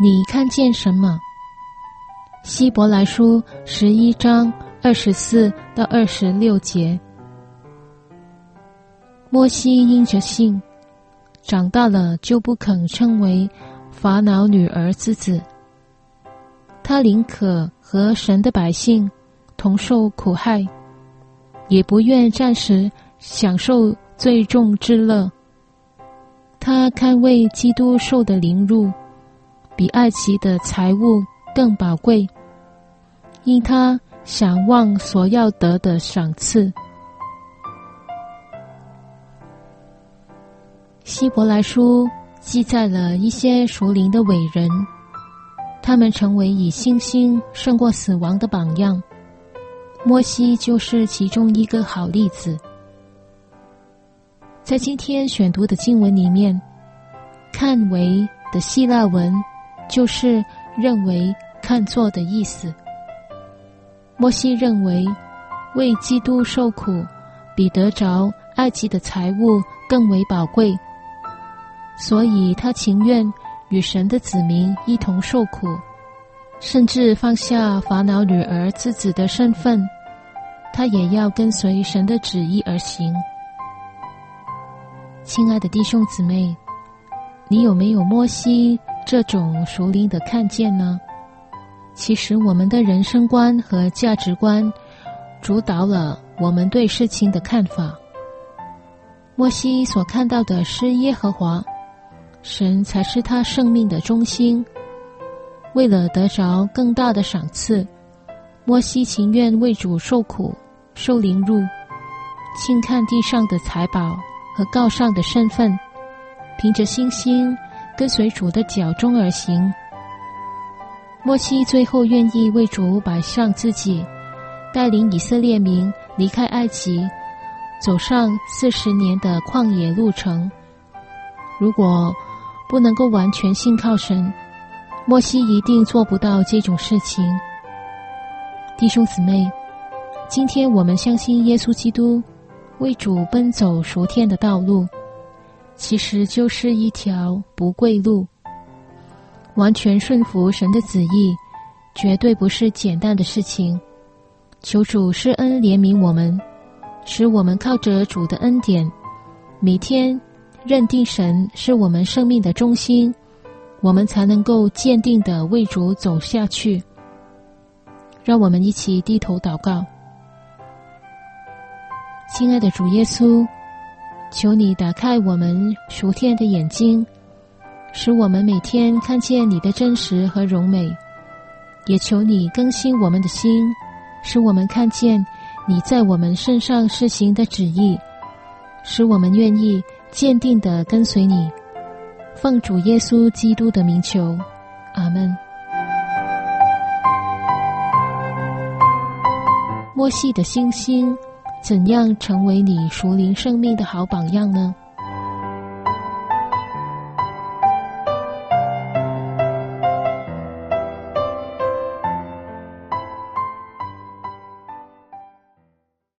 你看见什么？希伯来书11章24到26节。摩西因着信，长大了就不肯称为法老女儿之子，他宁可和神的百姓同受苦害，也不愿暂时享受罪重之乐。他堪为基督受的凌辱，比埃及的财物更宝贵，因他想望所要得的赏赐。希伯来书记载了一些属灵的伟人，他们成为以信心胜过死亡的榜样。摩西就是其中一个好例子。在今天选读的经文里面，看为的希腊文就是认为、看作的意思。摩西认为为基督受苦比得着埃及的财物更为宝贵，所以他情愿与神的子民一同受苦，甚至放下法老女儿之子的身份，他也要跟随神的旨意而行。亲爱的弟兄姊妹，你有没有摩西这种属灵的看见呢？其实我们的人生观和价值观主导了我们对事情的看法。摩西所看到的是耶和华，神才是他生命的中心。为了得着更大的赏赐，摩西情愿为主受苦、受凌辱，轻看地上的财宝和高尚的身份，凭着信心跟随主的脚中而行。摩西最后愿意为主摆上自己，带领以色列民离开埃及，走上40年的旷野路程。如果不能够完全信靠神，摩西一定做不到这种事情。弟兄姊妹，今天我们相信耶稣基督为主奔走属天的道路，其实就是一条不归路。完全顺服神的旨意，绝对不是简单的事情。求主施恩怜悯我们，使我们靠着主的恩典，每天认定神是我们生命的中心，我们才能够坚定地为主走下去。让我们一起低头祷告。亲爱的主耶稣，求你打开我们属天的眼睛，使我们每天看见你的真实和荣美，也求你更新我们的心，使我们看见你在我们身上施行的旨意，使我们愿意坚定地跟随你。奉主耶稣基督的名求，阿们。摩西的信心怎样成为你属灵生命的好榜样呢？